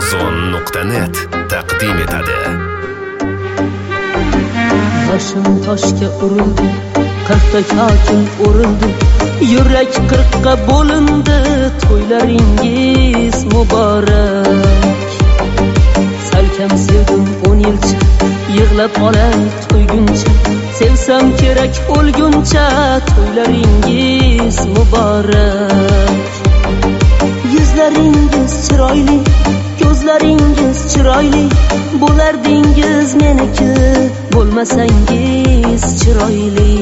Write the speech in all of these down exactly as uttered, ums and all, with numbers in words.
ozon nuqta net taqdim etadi. Başım toshga urildi, qirqta kokin urildi, yurak qirqqa bo'lindi, to'ylaringiz muborak. Salkam sevdim o'n yilcha, yig'lab olay to'yguncha, sevsam kerak o'lguncha, to'ylaringiz muborak. Yuzlaringiz chiroyli, ko'zlaringiz chiroyli, bo'lardingiz meniki, bo'lmasangiz chiroyli.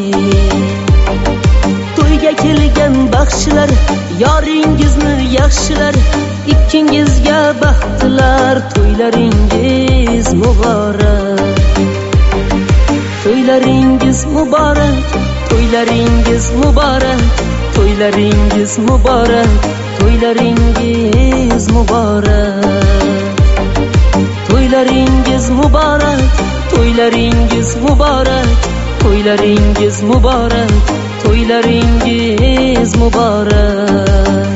To'yga kelgan baxshilar, yoringizni yaxshilar, ikkingizga baxtlar, to'ylaringiz muborak. To'ylaringiz muborak, to'ylaringiz muborak, to'ylaringiz muborak, to'ylaringiz muborak. To'ylaringiz muborak, to'ylaringiz muborak, to'ylaringiz muborak, to'ylaringiz muborak.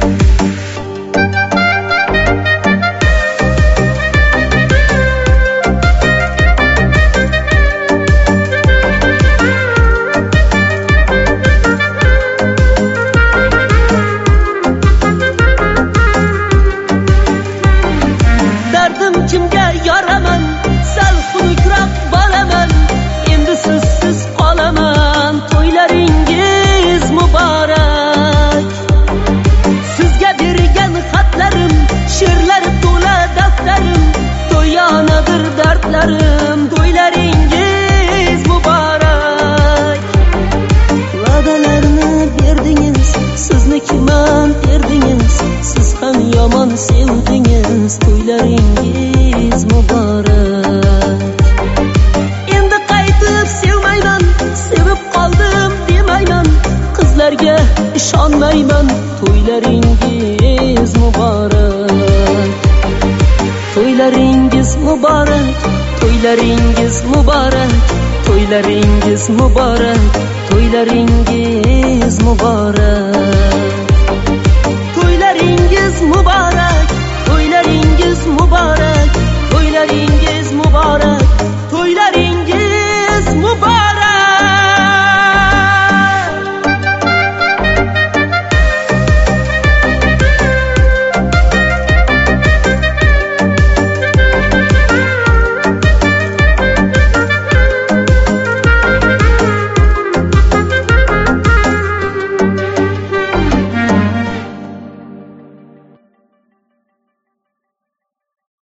Kimga yoraman, sal xunukroq bo'laman, endi sizsiz qolaman, to'ylaringiz muborak. Sizga bergan xatlarim, she'rlar to'la daftarim, to'yanadir dardlarim, to'ylaringiz muborak. Va'dalarni berdingiz, siznikiman erdingiz, siz ham yomon sevdingiz, to'ylaringiz muborak. Endi qaytib sevmayman, sevib qoldim demayman, qizlarga ishonmayman, to'ylaringiz muborak. To'ylaringiz muborak, to'ylaringiz muborak, to'ylaringiz muborak, to'ylaringiz muborak. To'ylaringiz muborak, to'ylaringiz muborak,